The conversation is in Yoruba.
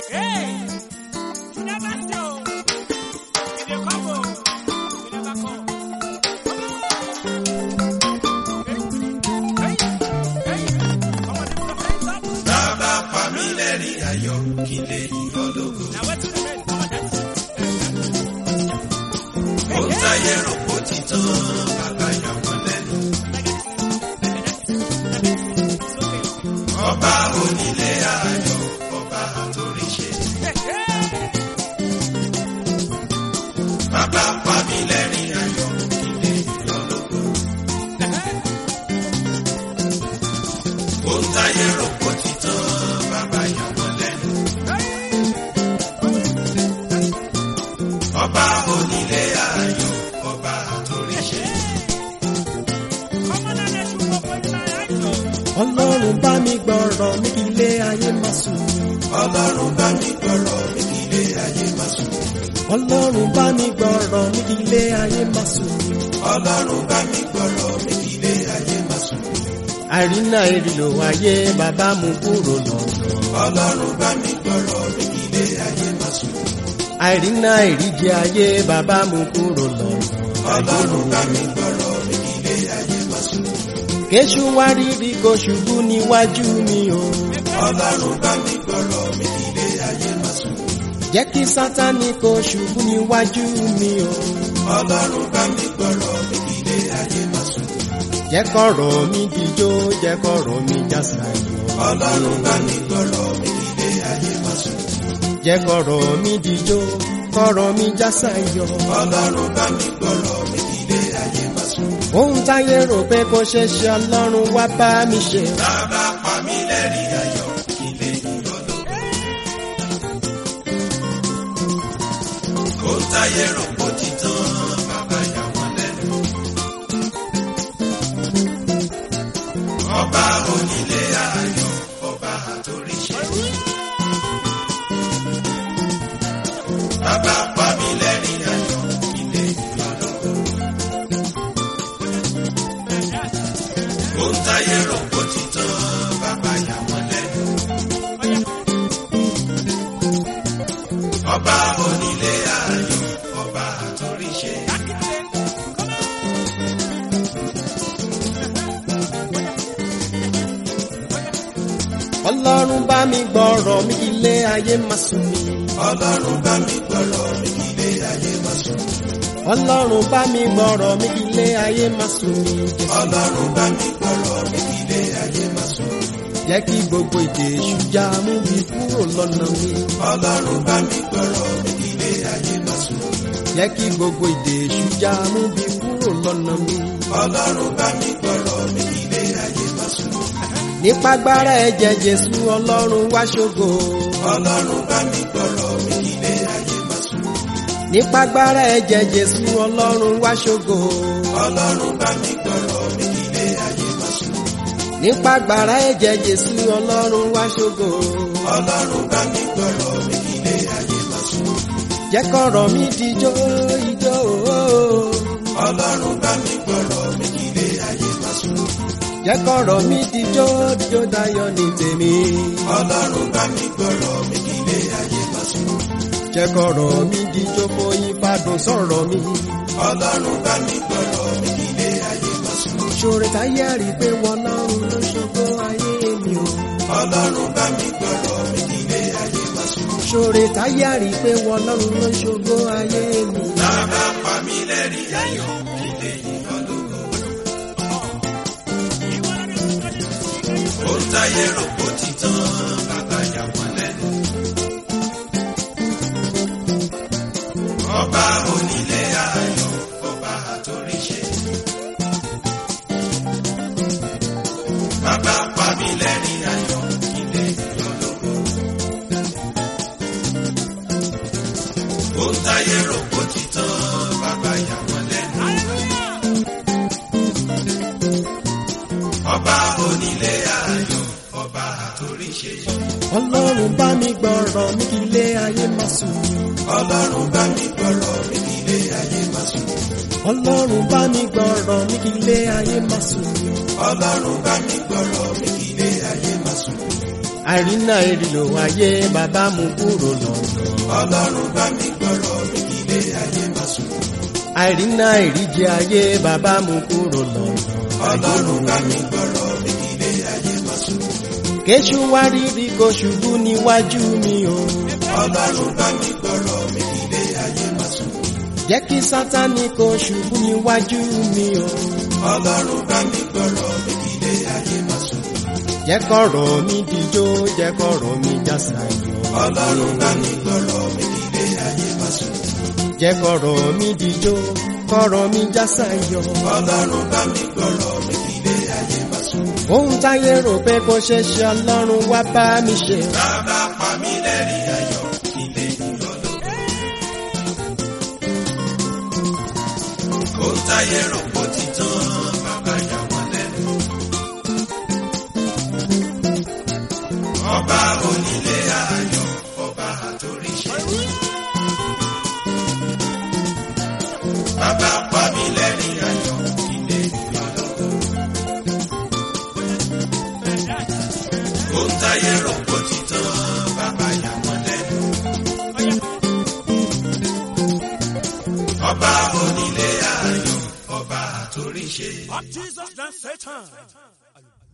Ọlọ́run bá mi gbọ́rọ̀ mi kí ilé ayé má sùn. Ọlọ́run bá mi gbọ́rọ̀ mi kí ilé ayé má sùn. Ọlọ́run bá mi gbọ́rọ̀ mi kí ilé ayé má sùn. Ọlọ́run bá mi gbọ́rọ̀ mi kí ilé ayé má sùn. Àrínà ìrìlò ayé bàbá mú kúrò lọ́nà. Ọlọ́run bá mi gbọ́rọ̀ mi kí ilé ayé má sùn. Àrínà ìríjẹ ayé bàbá mú kúrò lọ́nà. Ọlọ́run bá mi gbọ́rọ̀ mi kí ilé ayé má sùn. Kéṣù wá rírí kó ṣubú níwájú mi o. Ọlọ́run bá mi gbọ́rọ̀ mi kí ilé ayé má sùn. Jẹ́ kí Sátánì kó ṣubú níwájú mi o. Ọlọ́run bá mi gbọ́rọ̀ mi kí ilé ayé má sùn. Jẹ́ kọ̀rọ̀ mi dijó, jẹ́ kọ̀rọ̀ mi jásayọ̀. Ọlọ́run bá mi gbọ́rọ̀ mi kí ilé ayé má sùn. Jẹ́ kọ̀rọ̀ mi dijó, kọ̀rọ̀ mi jásayọ̀. Ọlọ́run bá mi gbọ́rọ̀ mi kí ilé ayé má sùn. Ohun táyé rò pé kò ṣe ṣe Ọlọ́run wá bá mi ṣe. Bàbá pa mí lẹ́rìn ayọ̀ kí lè yìn lọ́dọ̀. Ohun táyé rò kó ti tán, bàbá yà wọ́n lẹ́nu. Ọba onílé ayọ̀, ọba àtòríṣe. Bàbá pa mí lẹ́rìn ayọ̀ kí lè yìn lọ́dọ̀. Ohun táyé rò kó ti tán, bàbá yà wọ́n lẹ́nu. Ọba onílé ayọ̀, ọba àtòríṣe. Ọlọ́run bá mi gbọ́rọ̀ mi kí ilé ayé má sùn mí. Ọlọ́run bá mi gbọ́rọ̀ mi kí ilé ayé má sùn. Ọlọ́run bá mi gbọ́rọ̀ mi kí ilé ayé má sùn mí. Ọlọ́run bá mi gbọ́rọ̀ mi kí ilé ayé má sùn. Jẹ́ kí gbogbo ìdè èṣù já mú mi kúrò lọ́nà mi. Ọlọ́run bá mi gbọ́rọ̀ mi kí ilé ayé má sùn. Jẹ́ kí gbogbo ìdè èṣù já mú mi kúrò lọ́nà mi. Ọlọ́run bá mi gbọ́rọ̀ mi kí ilé ayé má sùn. Nípa agbára ẹ̀jẹ̀ Jésù Ọlọ́run wá ṣògo. Ọlọ́run bá mi gbọ́rọ̀ mi kí ilé ayé má sùn. Nípa agbára ẹ̀jẹ̀ Jésù Ọlọ́run wá ṣògo. Ọlọ́run bá mi gbọ́rọ̀ mi kí ilé ayé má sùn. Nípa agbára ẹ̀jẹ̀ Jésù Ọlọ́run wá ṣògo. Ọlọ́run bá mi gbọ́rọ̀ mi kí ilé ayé má sùn. Jẹ́ kọ̀rọ̀ mi dijó ijó. Ọlọ́run bá mi gbọ́rọ̀ mi kí ilé ayé má sùn. Jẹ́ kọ̀rọ̀ mi dijó dijó dayọ̀ ní tèmi. Ọlọ́run bá mi gbọ́rọ̀ mi kí ilé ayé má sùn. Jẹ́ kọ̀rọ̀ mi dijó fóyin fàdùn sọ̀rọ̀ mi. Ọlọ́run bá mi gbọ́rọ̀ mi kí ilé ayé má sùn. Ṣòro táyé rí pé wọn lọ́run ló ṣògo ayé mi o. Ọlọ́run bá mi gbọ́rọ̀ mi kí ilé ayé má sùn. Ṣòro táyé rí pé wọn lọ́run ló ṣògo ayé mi. Bàbá pa mí lẹ́rìn ayọ̀ kí lè yìn lọ́dọ̀. Ohun táyé rò kó ti tán, bàbá yà wọ́n lẹ́nu. Ọba onílé ayọ̀, ọba àtòríṣe. Bàbá pa mí lẹ́rìn ayọ̀ kí lè yìn lọ́dọ̀. Ohun táyé rò kó ti tán, bàbá yà wọ́n lẹ́nu. Ọba onílé ayọ̀, ọba àtòríṣe. Ọlọ́run bá mi gbọ́rọ̀ mi kí ilé ayé má sùn mí. Ọlọ́run bá mi gbọ́rọ̀ mi kí ilé ayé má sùn. Ọlọ́run bá mi gbọ́rọ̀ mi kí ilé ayé má sùn mí. Ọlọ́run bá mi gbọ́rọ̀ mi kí ilé ayé má sùn. àìrínà ìrìlò ayé bàbá mú kúrò lọ́nà. Ọlọ́run bá mi gbọ́rọ̀ mi kí ilé ayé má sùn. àìrínà ìríjẹ ayé bàbá mú kúrò lọ́nà. Ọlọ́run bá mi gbọ́rọ̀ mi kí ilé ayé má sùn. kéṣù wá rírí kó ṣubú níwájú mi o. Ọlọ́run bá mi gbọ́rọ̀ mi kí ilé ayé má sùn. jẹ́ kí sátánì kó ṣubú níwájú mi o. Ọlọ́run bá mi gbọ́rọ̀ mi kí ilé ayé má sùn. jẹ́ kọ̀rọ̀ mi dijó jẹ́ kọ̀rọ̀ mi jásayọ̀. Ọlọ́run bá mi gbọ́rọ̀ mi kí ilé ayé má sùn. jẹ́ kọ̀rọ̀ mi dijó kọ̀rọ̀ mi jásayọ̀. Ọlọ́run bá mi gbọ́rọ̀ mi kí ilé ayé má sùn. ohun táyé rò pé kò ṣeé ṣe Ọlọ́run wá bá mi ṣe. Bàbá pa mí lẹ́rìn ayọ̀ kí ilé ìyọ̀lọ́. Ohun táyé rò pọ̀ ti tán, bàbá yà wọ́n lẹ́nu. Ọba onílé ayọ̀, ọba àtòríṣe. Bàbá pa mí lẹ́rìn ayọ̀ kí ilé ìyọ̀lọ́. Ohun táyé rò pọ̀ ti tán, bàbá yà wọ́n lẹ́nu. Ọba onílé ayọ̀, ọba àtòríṣe. Jesus than Satan.